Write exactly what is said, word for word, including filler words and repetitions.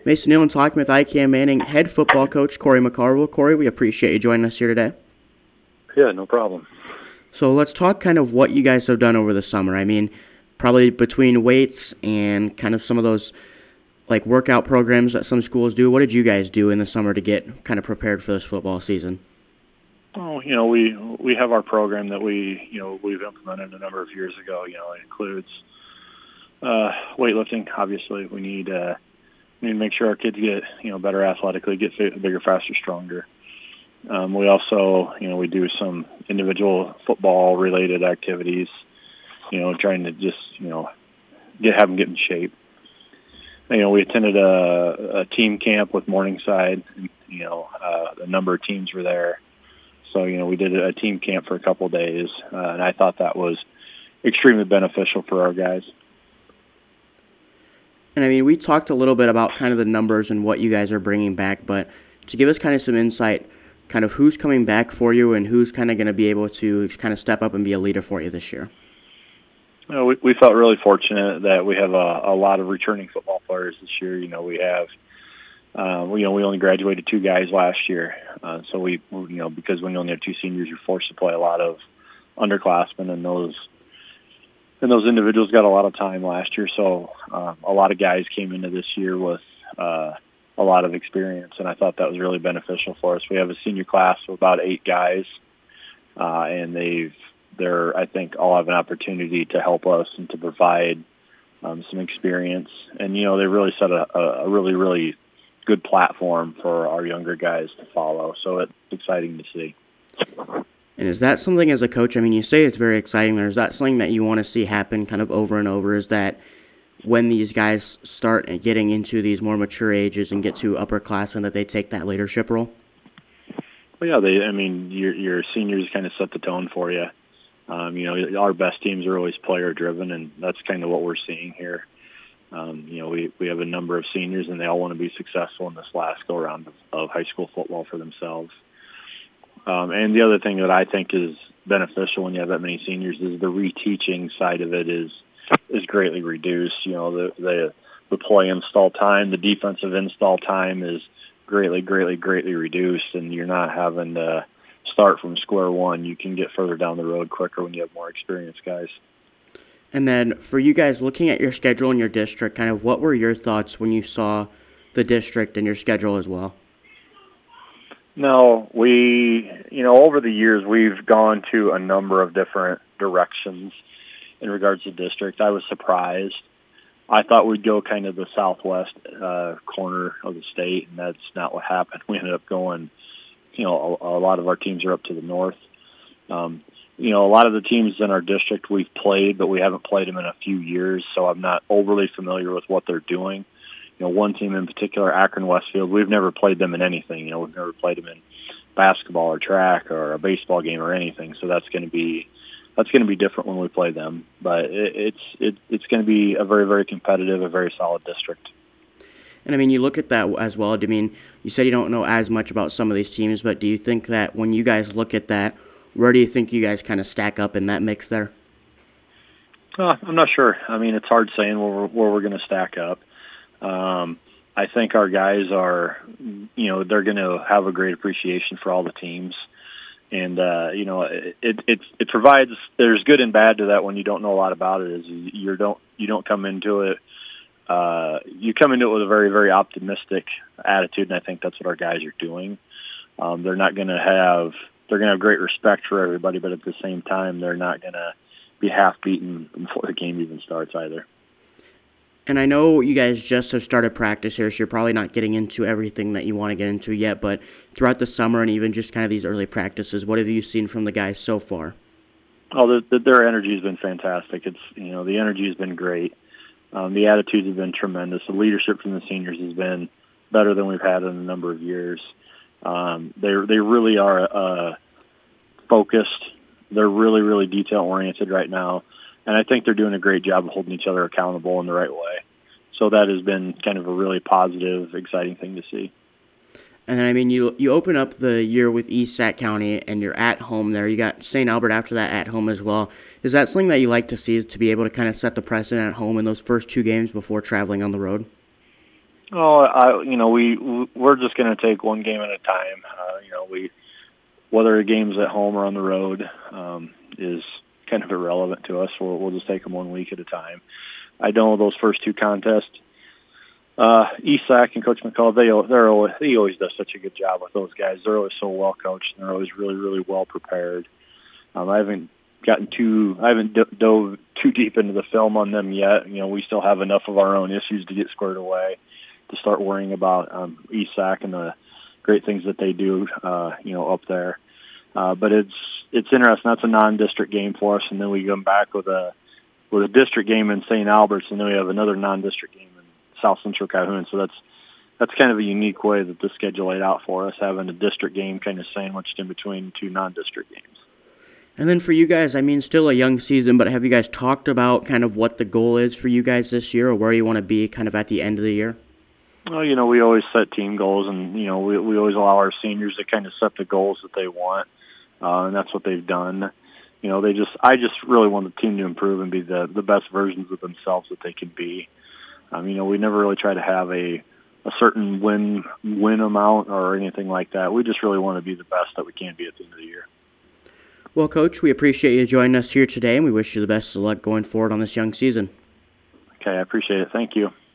Mason Nealon talking with I C A M Manning head football coach Corey McCarville. Corey, we appreciate you joining us here today. Yeah, no problem. So let's talk kind of what you guys have done over the summer. I mean, probably between weights and kind of some of those like workout programs that some schools do. What did you guys do in the summer to get kind of prepared for this football season? Oh, you know, we we have our program that we, you know, we've implemented a number of years ago. You know, it includes uh, weightlifting. Obviously, we need uh, we need to make sure our kids get, you know, better athletically, get fit, bigger, faster, stronger. Um, we also, you know, we do some individual football-related activities. You know, trying to just, you know, get have them get in shape. You know, we attended a, a team camp with Morningside. And, you know, uh, a number of teams were there. So, you know, we did a team camp for a couple of days, uh, and I thought that was extremely beneficial for our guys. And, I mean, we talked a little bit about kind of the numbers and what you guys are bringing back, but to give us kind of some insight, kind of who's coming back for you and who's kind of going to be able to kind of step up and be a leader for you this year? You know, we, we felt really fortunate that we have a, a lot of returning football players this year. You know, we have Uh, we, you know, we only graduated two guys last year, uh, so we, you know, because when you only have two seniors, you're forced to play a lot of underclassmen, and those and those individuals got a lot of time last year. So um, a lot of guys came into this year with uh, a lot of experience, and I thought that was really beneficial for us. We have a senior class of about eight guys, uh, and they've they're I think all have an opportunity to help us and to provide um, some experience, and you know they really set a, a really really good platform for our younger guys to follow. So it's exciting to see. And is that something as a coach, I mean, you say it's very exciting, or is that something that you want to see happen kind of over and over, is that when these guys start getting into these more mature ages and get to upperclassmen that they take that leadership role? Well, yeah, they, I mean, your, your seniors kind of set the tone for you. Um, you know, our best teams are always player-driven, and that's kind of what we're seeing here. Um, you know, we, we have a number of seniors, and they all want to be successful in this last go-around of, of high school football for themselves. Um, and the other thing that I think is beneficial when you have that many seniors is the reteaching side of it is is greatly reduced. You know, the the, the play install time, the defensive install time is greatly, greatly, greatly reduced, and you're not having to start from square one. You can get further down the road quicker when you have more experienced guys. And then for you guys, looking at your schedule in your district, kind of what were your thoughts when you saw the district and your schedule as well? No, we, you know, over the years, we've gone to a number of different directions in regards to district. I was surprised. I thought we'd go kind of the southwest uh, corner of the state, and that's not what happened. We ended up going, you know, a, a lot of our teams are up to the north. Um, You know, a lot of the teams in our district we've played, but we haven't played them in a few years, so I'm not overly familiar with what they're doing. You know, one team in particular, Akron Westfield, we've never played them in anything. You know, we've never played them in basketball or track or a baseball game or anything. So that's going to be that's going to be different when we play them. But it, it's it, it's going to be a very very competitive, a very solid district. And I mean, you look at that as well. I mean, you said you don't know as much about some of these teams, but do you think that when you guys look at that, where do you think you guys kind of stack up in that mix there? Uh, I'm not sure. I mean, it's hard saying where we're, where we're going to stack up. Um, I think our guys are, you know, they're going to have a great appreciation for all the teams. And, uh, you know, it, it, it, it provides, there's good and bad to that when you don't know a lot about it, is you, you don't, you don't come into it, uh, you come into it with a very, very optimistic attitude, and I think that's what our guys are doing. Um, they're not going to have, they're going to have great respect for everybody, but at the same time, they're not going to be half-beaten before the game even starts either. And I know you guys just have started practice here, so you're probably not getting into everything that you want to get into yet, but throughout the summer and even just kind of these early practices, what have you seen from the guys so far? Oh, the, the, their energy has been fantastic. It's, you know, the energy has been great. Um, the attitudes have been tremendous. The leadership from the seniors has been better than we've had in a number of years. Um, they they really are uh, focused. They're really, really detail-oriented right now. And I think they're doing a great job of holding each other accountable in the right way. So that has been kind of a really positive, exciting thing to see. And I mean, you you open up the year with East Sac County, and you're at home there. You got Saint Albert after that at home as well. Is that something that you like to see, is to be able to kind of set the precedent at home in those first two games before traveling on the road? Oh, I, you know, we we're just going to take one game at a time. Uh, you know, we whether a game's at home or on the road um, is kind of irrelevant to us. We'll, we'll just take them one week at a time. I know those first two contests, uh, Isak and Coach McCall, they they're always, he always does such a good job with those guys. They're always so well coached, and they're always really really well prepared. Um, I haven't gotten too I haven't d- dove too deep into the film on them yet. You know, we still have enough of our own issues to get squared away to start worrying about um, Isak and the great things that they do, uh, you know, up there. Uh, but it's it's interesting. That's a non-district game for us, and then we come back with a with a district game in Saint Albert's, and then we have another non-district game in South Central Calhoun. So that's that's kind of a unique way that the schedule laid out for us, having a district game kind of sandwiched in between two non-district games. And then for you guys, I mean, still a young season, but have you guys talked about kind of what the goal is for you guys this year, or where you want to be kind of at the end of the year? Well, you know, we always set team goals, and, you know, we we always allow our seniors to kind of set the goals that they want, uh, and that's what they've done. You know, they just, I just really want the team to improve and be the, the best versions of themselves that they can be. Um, you know, we never really try to have a, a certain win win amount or anything like that. We just really want to be the best that we can be at the end of the year. Well, Coach, we appreciate you joining us here today, and we wish you the best of luck going forward on this young season. Okay, I appreciate it. Thank you.